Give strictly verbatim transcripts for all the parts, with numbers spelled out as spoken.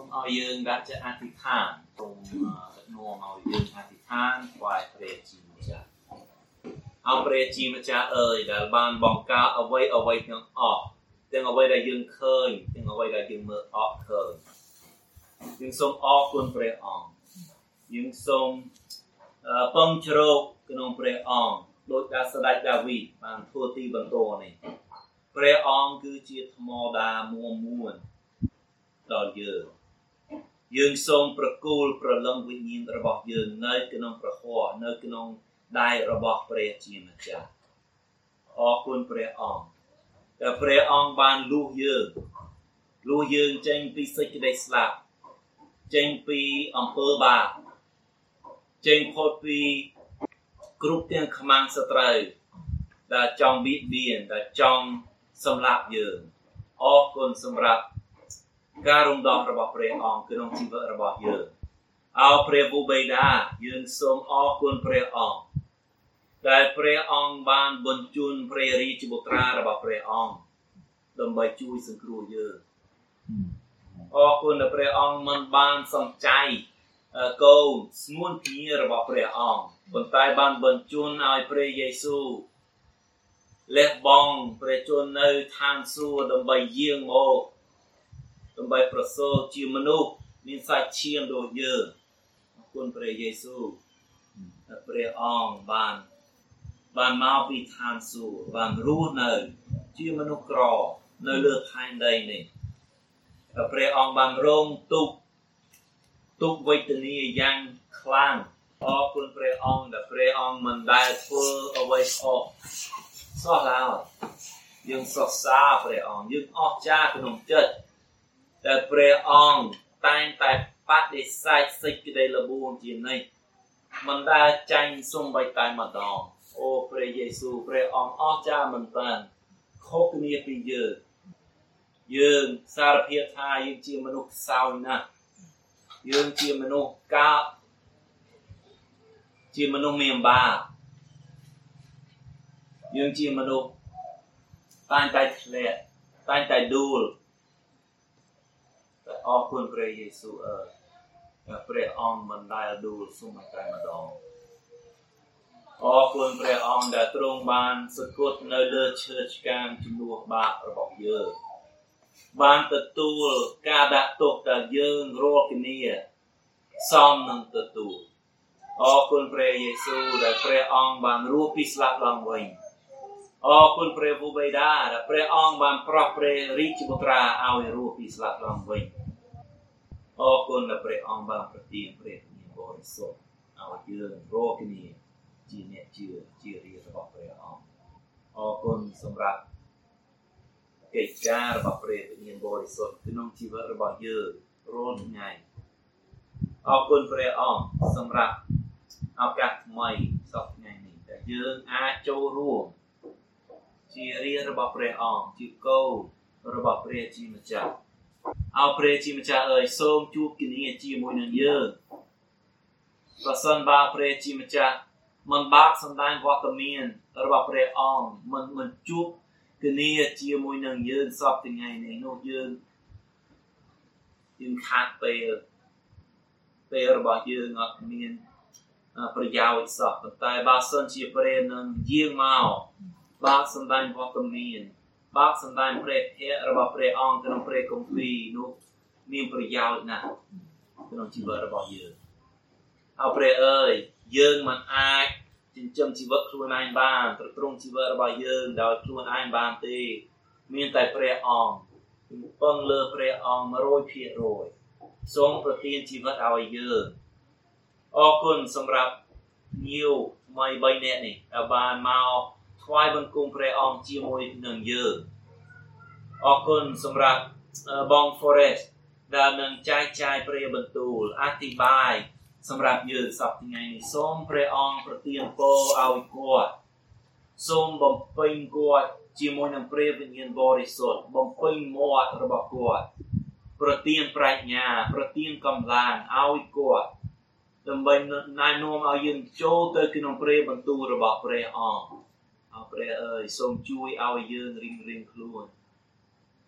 សូមឲ្យយើងដាក់ចិត្តអធិដ្ឋានសូមដឹកនាំឲ្យយើងអធិដ្ឋានថ្វាយព្រះជាម្ចាស់អោព្រះជាម្ចាស់អើយដែលបានបង្កើតអ្វីអ្វីទាំងអស់ទាំងអ្វីដែលយើងឃើញទាំងអ្វីដែលយើងមើលអត់ឃើញយើងសូមអរគុណព្រះអង្គយើងសូមពឹងជ្រកក្នុងព្រះអង្គដោយការស្ដេចដាវីតបានធ្វើទីបន្ទាល់នេះព្រះអង្គគឺជាថ្មដាមួមមួនដល់យើងយើងសូមប្រគល់ប្រលឹងវិញ្ញាណរបស់យើងនៅក្នុងព្រះហស្ថនៅក្នុងដៃរបស់ព្រះជាម្ចាស់អរគុណព្រះអង្គតែព្រះអង្គបានលួសយើងលួសយើងចេញពីសេចក្តីស្លាប់ចេញពីអំពើបាបចេញផុតពីគ្រប់ទាំងខ្មាំងសត្រូវដែលចង់បៀតបៀនដែលចង់សម្លាប់យើងអរគុណសម្រាប់ការរំដោះរបស់ព្រះអង្គក្នុងជីវិតរបស់យើងអោព្រះប៊ូបេដាយើងសូមអរគុណព្រះអង្គដែលព្រះអង្គបានបញ្ជូនព្រះរាជបុត្រារបស់ព្រះអង្គដើម្បីជួយសង្គ្រោះយើងអរគុណដែលព្រះអង្គមិនបានសំចៃកូនស្មួនភញារបស់ព្រះអង្គប៉ុន្តែបានបញ្ជូនឲ្យព្រះយេស៊ូវលះបង់ព្រះជន្មនៅឋានសួគ៌ដើម្បីយាងមកដើម្បីប្រសូតជាមនុស្សមានសាច់ឈាមដូចយើងអរគុណព្រះយេស៊ូវដែលព្រះអង្គបានបានមកពីឋានសួគ៌បានរស់នៅជាមនុស្សក្រនៅលើផែនដីនេះដែលព្រះអង្គបានរងទុក្ខទុក្ខវេទនាយ៉ាងខ្លាំងអរគុណព្រះអង្គដែលព្រះអង្គមិនដែលធ្វើអ្វីខុសសោះឡើយយើងសរសើរព្រះអង្គយើងអស្ចារ្យក្នុងចិត្តដែលព្រះអង្គតែងតែបដិសេធសេចក្តីល្បួងជានិច្ចមិនដែលចាញ់សូម្បីតែម្ដងអូព្រះយេស៊ូវព្រះអង្គអស្ចារ្យមែនទែនខុសគ្នាពីយើងយើងសារភាពថាយើងជាមនុស្សខ្សោយណាស់យើងជាមនុស្សកាបជាមនុស្សមានបាបយើងជាមនុស្សតែងតែធ្លាក់តែងតែដួលតែអរគុណព្រះយេស៊ូវអើយដែលព្រះអង្គមិនដែលដួលសូម្បីតែម្ដងអរគុណព្រះអង្គដែលទ្រង់បានសគត់នៅលើឈើឆ្កាងជំនួសបាបរបស់យើងបានទទួលការដាក់ទោសដែលយើងរាល់គ្នាសមនឹងទទួលអរគុណព្រះយេស៊ូវដែលព្រះអង្គបានរស់ពីស្លាប់ឡើងវិញអរគុណព្រះប៊ូបេដាដែលព្រះអង្គបានប្រោះព្រះរាជបុត្រាឲ្យរស់ពីស្លាប់ឡើងវិញអរគុណដែលព្រះអង្គបានប្រទានព្រះវិញ្ញាណបរិសុទ្ធឲ្យយើងរាល់គ្នាជាអ្នកជឿជារាជរបស់ព្រះអង្គអរគុណសម្រាប់កិច្ចការរបស់ព្រះវិញ្ញាណបរិសុទ្ធក្នុងជីវិតរបស់យើងរាល់ថ្ងៃអរគុណព្រះអង្គសម្រាប់ឱកាសថ្មីសប្តាហ៍នេះដែលយើងអាចចូលរួមជារាជរបស់ព្រះអង្គជាកូនរបស់ព្រះជាម្ចាស់អោព្រះជាម្ចាស់អើយសូមជួបគ្នាជាមួយនឹងយើងប្រសិនបើព្រះជាម្ចាស់មិនបាក់សម្ដែងវត្តមានរបស់ព្រះអង្គមិនមិនជួបគ្នាជាមួយនឹងយើងសពថ្ងៃនេះនោះយើងយើងខាត់ពេលពេលរបស់យើងអត់មានប្រយោជន៍សោះប៉ុន្តែបើសិនជាព្រះនឹងយាងមកបាក់សម្ដែងវត្តមានបាក់សម្ដែងព្រះភ័ក្ត្ររបស់ព្រះអង្គក្នុងព្រះគម្ពីរនោះមានប្រយោជន៍ណាស់ក្នុងជីវិតរបស់យើងអោព្រះអើយយើងមិនអាចចិញ្ចឹមជីវិតខ្លួនឯងបានទ្រទ្រង់ជីវិតរបស់យើងដោយខ្លួនឯងបានទេមានតែព្រះអង្គពឹងលើព្រះអង្គ មួយរយភាគរយ សូមប្រទានជីវិតឲ្យយើងអរគុណសម្រាប់ញៀវថ្មីបីនាក់នេះដែលបានមកថ្វាយបង្គំព្រះអង្គជាមួយនឹងយើងអរគុណសម្រាប់បង Forest ដែលនឹងចែកចាយព្រះបន្ទូលអធិប្បាយសម្រាប់យើងសប្តាហ៍ថ្ងៃនេះសូមព្រះអង្គប្រទានពរឲ្យគាត់សូមបំពេញគាត់ជាមួយនឹងព្រះវិញ្ញាណបរិសុទ្ធបំពេញមាត់របស់គាត់ប្រទានប្រាជ្ញាប្រទានកម្លាំងឲ្យគាត់ដើម្បីណែនាំឲ្យយើងចូលទៅក្នុងព្រះបន្ទូលរបស់ព្រះអង្គអរព្រះអើយសូមជួយឲ្យយើងរៀងរៀងខ្លួន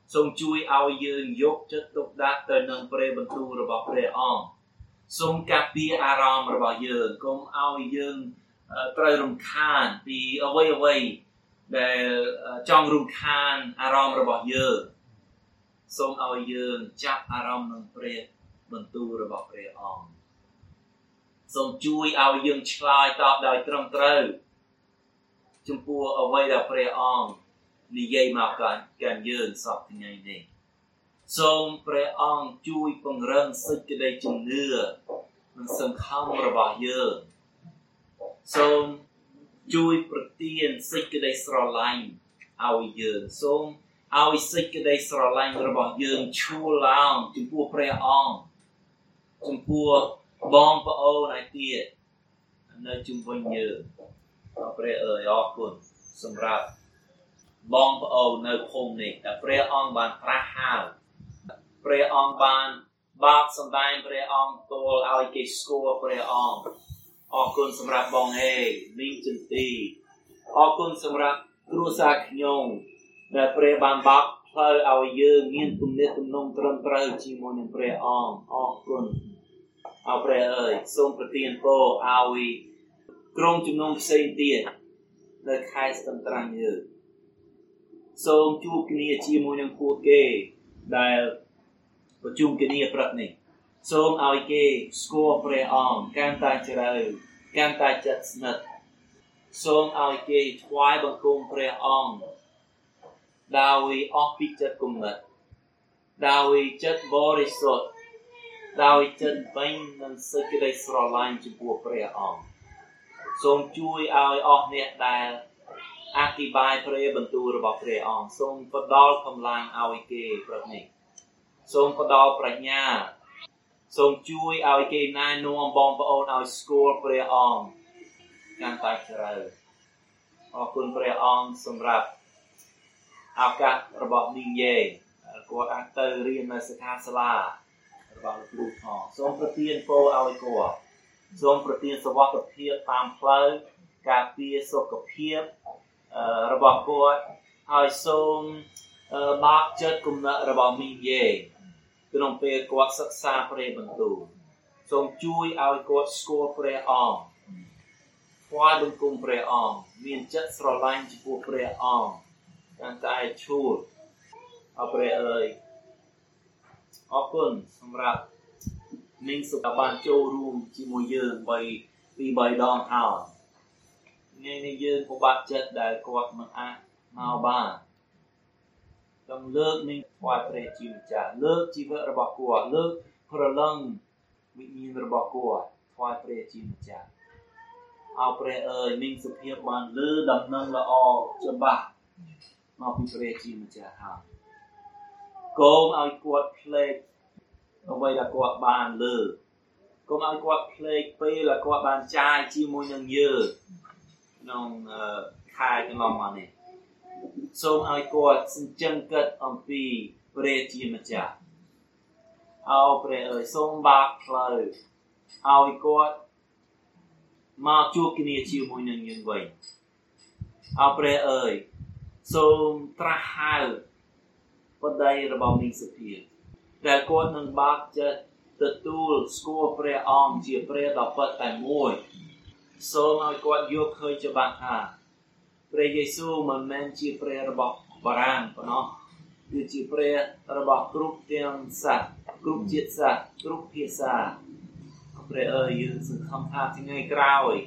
សូមជួយឲ្យយើងយកចិត្តទុកដាក់ទៅនឹងព្រះបន្ទូលរបស់ព្រះអង្គសូមការពារអារម្មណ៍របស់យើងកុំឲ្យយើងត្រូវរំខានពីអ្វីអ្វីដែលចង់រំខានអារម្មណ៍របស់យើងសូមឲ្យយើងចាប់អារម្មណ៍នឹងព្រះបន្ទូលរបស់ព្រះអង្គសូមជួយឲ្យយើងឆ្លើយតបដោយត្រឹមត្រូវចំពោះអ្វីដែលព្រះអង្គនិយាយមកកាន់យើងសពថ្ងៃនេះសូមព្រះអង្គជួយពង្រឹងសេចក្តីជំនឿនិងសង្ឃឹមរបស់យើងសូមជួយប្រទានសេចក្តីស្រឡាញ់ឲ្យយើងសូមឲ្យសេចក្តីស្រឡាញ់របស់យើងឈួរឡើងចំពោះព្រះអង្គចំពោះបងប្អូនឯទៀតនៅជុំវិញយើងព្រះអើយអរគុណសម្រាប់បងប្អូននៅភូមិនេះដែលព្រះអង្គបានត្រាស់ហៅព្រះអង្គបានបាក់សម្ដែងព្រះអង្គទូលឲ្យគេស្គាល់ព្រះអង្គអរគុណសម្រាប់បងហេមីងចន្ទីអរគុណសម្រាប់គ្រួសារខ្ញុំដែលព្រះបានបាក់ផ្លូវឲ្យយើងមានទំនាក់ទំនងត្រឹមត្រូវជាមួយនឹងព្រះអង្គអរគុណអរព្រះអើយសូមប្រទានពរឲ្យក្រុមជំនុំផ្សេងទៀតនៅខេត្តស្ទឹងត្រែងយើងសូមជួបគ្នាជាមួយនឹងពួកគេដែលប្រជុំគ្នាព្រឹកនេះសូមឲ្យគេស្គាល់ព្រះអង្គកាន់តែជ្រៅកាន់តែជិតស្និទ្ធសូមឲ្យគេថ្វាយបង្គំព្រះអង្គដោយអស់ពីចិត្តគំនិតដោយចិត្តបរិសុទ្ធដោយចិត្តពេញនឹងសេចក្តីស្រឡាញ់ចំពោះព្រះអង្គសូមជួយឲ្យអស់អ្នកដែលអធិប្បាយព្រះបន្ទូលរបស់ព្រះអង្គសូមផ្ដល់កម្លាំងឲ្យគេព្រឹកនេះសូមផ្ដល់ប្រាជ្ញាសូមជួយឲ្យគេណែនាំបងប្អូនឲ្យស្គាល់ព្រះអង្គកាន់តែជ្រៅអរគុណព្រះអង្គសម្រាប់ឱកាសរបស់មីងយេគាត់អាចទៅរៀននៅសិក្ខាសាលារបស់លោកគ្រូផងសូមប្រទានពរឲ្យគាត់សូមប្រទានសុវត្ថិភាពតាមផ្លូវការពារសុខភាពរបស់គាត់ហើយសូមបាក់ចិត្តគំនិតរបស់មីងយេក្នុងពេលគាត់សិក្សាព្រះបន្ទូលសូមជួយឲ្យគាត់ស្គាល់ព្រះអង្គថ្វាយបង្គំព្រះអង្គមានចិត្តស្រឡាញ់ចំពោះព្រះអង្គកាន់តែឈួរអរព្រះអើយអរគុណសម្រាប់នាងសុខបានចូលរួមជាមួយយើងបីពីបីដងហើយថ្ងៃនេះយើងពិបាកចិត្តដែលគាត់មិនអាចមកបានต้องលើកនឹងថ្វាយព្រះជាម្ចាស់លើកជីវិតរបស់គាត់លើកព្រលឹងវិញ្ញាណរបស់គាត់ថ្វាយព្រះជាម្ចាស់អោព្រះអើយមានសុភាពបានលើដំណឹងល្អច្បាស់មកពីព្រះជាម្ចាស់ហើយកុំឲ្យគាត់ភ្លេចអ្វីដែលគាត់បានលើកុំឲ្យគាត់ភ្លេចពេលដែលគាត់បានចាយជាមួយនឹងយើងក្នុងខែកន្លងមកនេះសូមឲ្យគាត់សញ្ជឹងគិតអំពីព្រះជាម្ចាស់អោព្រះអើយសូមបាក់ផ្លូវឲ្យគាត់មកជួបគ្នាជាមួយនឹងយើងវិញអោព្រះអើយសូមត្រាស់ហៅបតីរបស់មីងសុភាដែលគាត់នឹងបាក់ចិត្តទទួលស្គាល់ព្រះអង្គជាព្រះដ៏ពិតតែមួយសូមឲ្យគាត់យកឃើញច្បាស់ថាព្រះយេស៊ូវមិនមែនជាព្រះរបស់បារាំងប៉ុណ្ណោះគឺជាព្រះរបស់គ្រប់ទាំងសាសគ្រប់ជាតិសាសគ្រប់ភាសាព្រះអើយយើងសង្ឃឹមថាថ្ងៃក្រោយ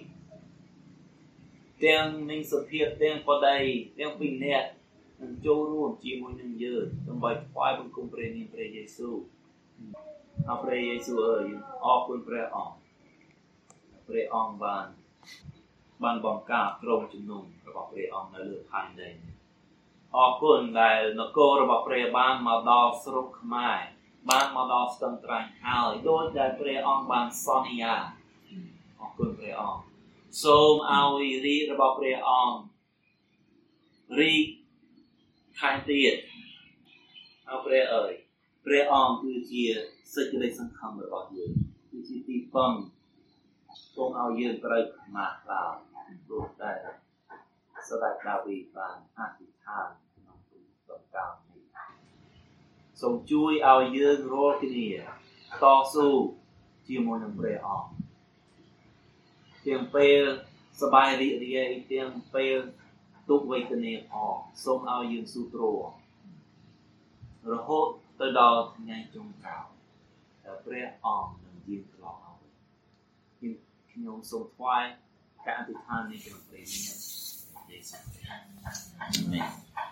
ទាំងនឹងសុភាពទាំងបតីទាំងពីរនាក់នឹងចូលរួមជាមួយនឹងយើងដើម្បីថ្វាយបង្គំព្រះនាមព្រះយេស៊ូវអរព្រះយេស៊ូវអើយអរគុណព្រះអង្គព្រះអង្គបានបានបង្កើតក្រុមជំនុំរបស់ព្រះអង្គនៅលើផែនដីអរគុណដែលនគររបស់ព្រះបានមកដល់ស្រុកខ្មែរបានមកដល់ស្ទឹងត្រែងហើយដោយដែលព្រះអង្គបានសន្យាអរគុណព្រះអង្គសូមឲ្យរាជរបស់ព្រះអង្គរីកថែមទៀតអរព្រះអើយព្រះអង្គគឺជាសេចក្តីសង្ឃឹមរបស់យើងគឺជាទីពឹងសូមឲ្យយើងត្រូវខ្មាស់ឡើងដូចតែស្ដេចដាវីបានអធិដ្ឋានក្នុងទូលកោតនេះសូមជួយឲ្យយើងរាល់គ្នាតស៊ូជាមួយនឹងព្រះអង្គទាំងពេលសប្បាយរីករាយទាំងពេលទុក្ខវេទនាផងសូមឲ្យយើងស៊ូទ្រាំរហូតទៅដល់ថ្ងៃចុងក្រោយដែលព្រះអង្គនឹងយាងត្រឡប់មកវិញខ្ញុំសូមថ្វាយការអធិដ្ឋាននេះក្នុងព្រះនាមព្រះយេស៊ូវអាមែន